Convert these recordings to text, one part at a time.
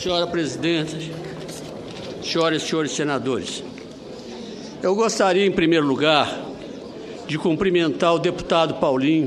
Senhora presidente, senhoras e senhores senadores, eu gostaria, em primeiro lugar, de cumprimentar o deputado Paulinho,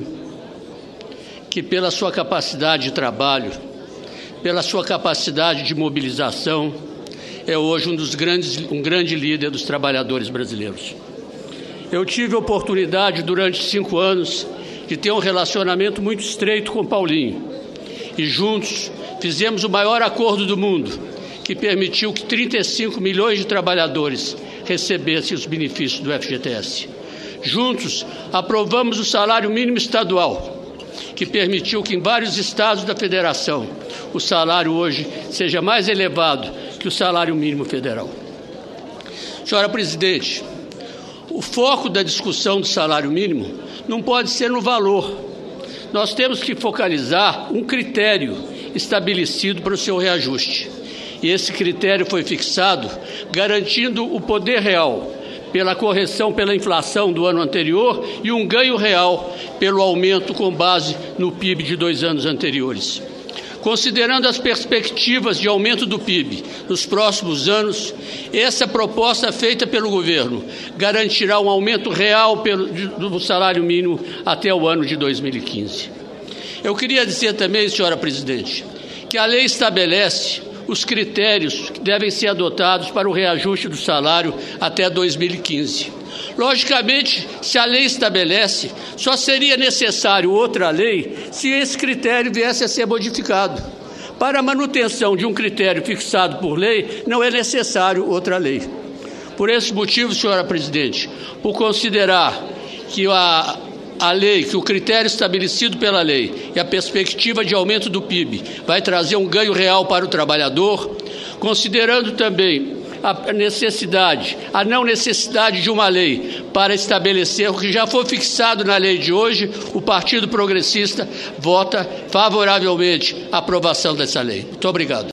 que pela sua capacidade de trabalho, pela sua capacidade de mobilização, é hoje um grande líder dos trabalhadores brasileiros. Eu tive a oportunidade, durante 5 anos, de ter um relacionamento muito estreito com Paulinho. E juntos fizemos o maior acordo do mundo, que permitiu que 35 milhões de trabalhadores recebessem os benefícios do FGTS. Juntos aprovamos o salário mínimo estadual, que permitiu que em vários estados da federação o salário hoje seja mais elevado que o salário mínimo federal. Senhora presidente, o foco da discussão do salário mínimo não pode ser no valor. Nós temos que focalizar um critério estabelecido para o seu reajuste. E esse critério foi fixado garantindo o poder real pela correção pela inflação do ano anterior e um ganho real pelo aumento com base no PIB de 2 anos anteriores. Considerando as perspectivas de aumento do PIB nos próximos anos, essa proposta feita pelo governo garantirá um aumento real do salário mínimo até o ano de 2015. Eu queria dizer também, senhora presidente, que a lei estabelece os critérios que devem ser adotados para o reajuste do salário até 2015. Logicamente, se a lei estabelece, só seria necessário outra lei se esse critério viesse a ser modificado. Para a manutenção de um critério fixado por lei, não é necessário outra lei. Por esse motivo, senhora presidente, por considerar que a lei, que o critério estabelecido pela lei e a perspectiva de aumento do PIB vai trazer um ganho real para o trabalhador, considerando também a não necessidade de uma lei para estabelecer o que já foi fixado na lei de hoje, o Partido Progressista vota favoravelmente a aprovação dessa lei. Muito obrigado.